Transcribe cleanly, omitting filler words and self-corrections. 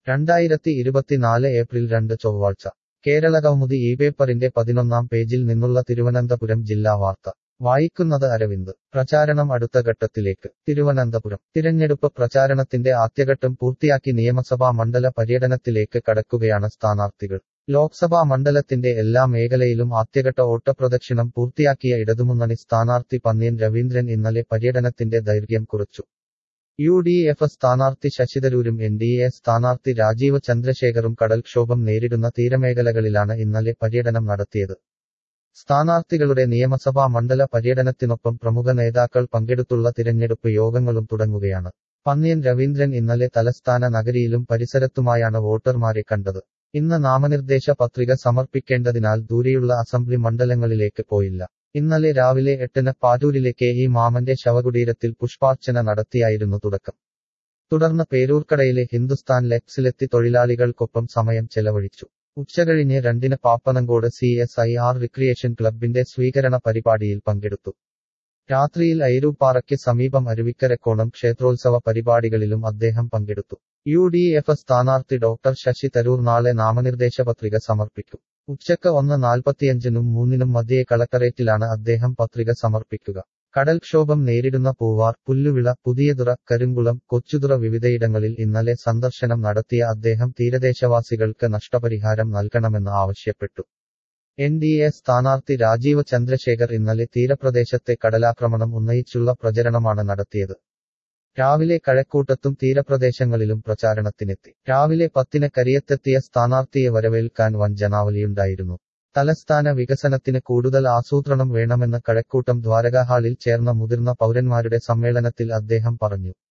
2024 April 2 ചൊവ്വാഴ്ച കേരളകൗമുദി ഈ പേപ്പറിന്റെ 11-ാം പേജിൽ നിന്നുള്ള തിരുവനന്തപുരം ജില്ലാ വാർത്ത വായിക്കുന്നത് അരവിന്ദ്. പ്രചാരണം അടുത്ത ഘട്ടത്തിലേക്ക്. തിരുവനന്തപുരം. തിരഞ്ഞെടുപ്പ് പ്രചാരണത്തിന്റെ ആദ്യഘട്ടം പൂർത്തിയാക്കി നിയമസഭാ മണ്ഡല പര്യടനത്തിലേക്ക് കടക്കുകയാണ് സ്ഥാനാർത്ഥികൾ. ലോക്സഭാ മണ്ഡലത്തിന്റെ എല്ലാ മേഖലയിലും ആദ്യഘട്ട ഓട്ടപ്രദക്ഷിണം പൂർത്തിയാക്കിയ ഇടതുമുന്നണി സ്ഥാനാർത്ഥി പന്ന്യൻ രവീന്ദ്രൻ ഇന്നലെ പര്യടനത്തിന്റെ ദൈർഘ്യം കുറിച്ചു. UDF സ്ഥാനാർത്ഥി ശശിതരൂരും NDA സ്ഥാനാർത്ഥി രാജീവ് ചന്ദ്രശേഖറും കടൽക്ഷോഭം നേരിടുന്ന തീരമേഖലകളിലാണ് ഇന്നലെ പര്യടനം നടത്തിയത്. സ്ഥാനാർത്ഥികളുടെ നിയമസഭാ മണ്ഡല പര്യടനത്തിനൊപ്പം പ്രമുഖ നേതാക്കൾ പങ്കെടുത്തുള്ള തിരഞ്ഞെടുപ്പ് യോഗങ്ങളും തുടങ്ങുകയാണ്. പന്ന്യൻ രവീന്ദ്രൻ ഇന്നലെ തലസ്ഥാന നഗരിയിലും പരിസരത്തുമായാണ് വോട്ടർമാരെ കണ്ടത്. ഇന്ന് നാമനിർദ്ദേശ പത്രിക സമർപ്പിക്കേണ്ടതിനാൽ ദൂരെയുള്ള അസംബ്ലി മണ്ഡലങ്ങളിലേക്ക് പോയില്ല. ഇന്നലെ രാവിലെ 8-ന് പാറ്റൂരിലെ KE മാമന്റെ ശവകുടീരത്തിൽ പുഷ്പാർച്ചന നടത്തിയായിരുന്നു തുടക്കം. തുടർന്ന് പേരൂർക്കടയിലെ ഹിന്ദുസ്ഥാൻ ലെക്സിലെത്തി തൊഴിലാളികൾക്കൊപ്പം സമയം ചെലവഴിച്ചു. ഉച്ചകഴിഞ്ഞ് 2-ന് പാപ്പനംകോട് CSIR റിക്രിയേഷൻ ക്ലബിന്റെ സ്വീകരണ പരിപാടിയിൽ പങ്കെടുത്തു. രാത്രിയിൽ ഐരൂപ്പാറയ്ക്ക് സമീപം അരുവിക്കരക്കോണം ക്ഷേത്രോത്സവ പരിപാടികളിലും അദ്ദേഹം പങ്കെടുത്തു. UDF സ്ഥാനാർത്ഥി ഡോക്ടർ ശശി തരൂർ നാളെ നാമനിർദ്ദേശ പത്രിക സമർപ്പിക്കും. ഉച്ചക്ക് 1:45-നും 3-നും മധ്യേ കളക്ടറേറ്റിലാണ് അദ്ദേഹം പത്രിക സമർപ്പിക്കുക. കടൽക്ഷോഭം നേരിടുന്ന പൂവാർ, പുല്ലുവിള, പുതിയതുറ, കരിങ്കുളം, കൊച്ചുതുറ വിവിധയിടങ്ങളിൽ ഇന്നലെ സന്ദർശനം നടത്തിയ അദ്ദേഹം തീരദേശവാസികൾക്ക് നഷ്ടപരിഹാരം നൽകണമെന്ന് ആവശ്യപ്പെട്ടു. NDA സ്ഥാനാർത്ഥി രാജീവ് ചന്ദ്രശേഖർ ഇന്നലെ തീരപ്രദേശത്തെ കടലാക്രമണം ഉന്നയിച്ചുള്ള പ്രചരണമാണ് നടത്തിയത്. രാവിലെ കഴക്കൂട്ടത്തും തീരപ്രദേശങ്ങളിലും പ്രചാരണത്തിനെത്തി. രാവിലെ 10-ന് കരിയത്തെത്തിയ സ്ഥാനാർത്ഥിയെ വരവേൽക്കാൻ വൻ ജനാവലിയുണ്ടായിരുന്നു. തലസ്ഥാന വികസനത്തിന് കൂടുതൽ ആസൂത്രണം വേണമെന്ന് കഴക്കൂട്ടം ദ്വാരകാ ഹാളിൽ ചേർന്ന മുതിർന്ന പൗരന്മാരുടെ സമ്മേളനത്തിൽ അദ്ദേഹം പറഞ്ഞു.